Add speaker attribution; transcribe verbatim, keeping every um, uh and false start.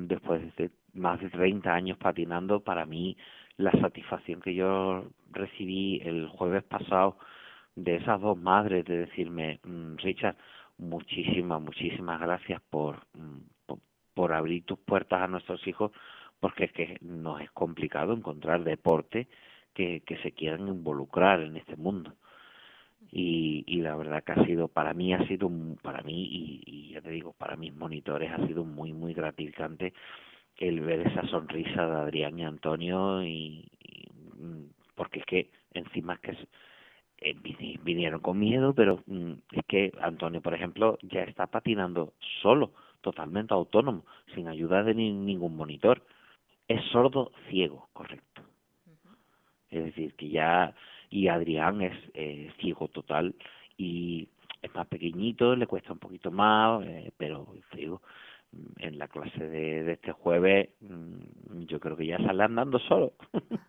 Speaker 1: después de más de treinta años patinando, para mí la satisfacción que yo recibí el jueves pasado de esas dos madres de decirme, mm, Richard, muchísimas, muchísimas gracias por, mm, por, por abrir tus puertas a nuestros hijos, porque es que nos es complicado encontrar deporte que, que se quieran involucrar en este mundo. Y, y la verdad que ha sido, para mí ha sido, para mí y, y ya te digo, para mis monitores ha sido muy, muy gratificante el ver esa sonrisa de Adrián y Antonio y, y mm, porque es que encima es que es- eh, vini- vinieron con miedo, pero mm, es que Antonio, por ejemplo, ya está patinando solo, totalmente autónomo, sin ayuda de ni- ningún monitor. Es sordo ciego, correcto.
Speaker 2: Ujú.
Speaker 1: Es decir, que ya, y Adrián es eh, ciego total y es más pequeñito, le cuesta un poquito más, eh, pero te digo, mm, en la clase de, de este jueves mm, yo creo que ya sale andando solo.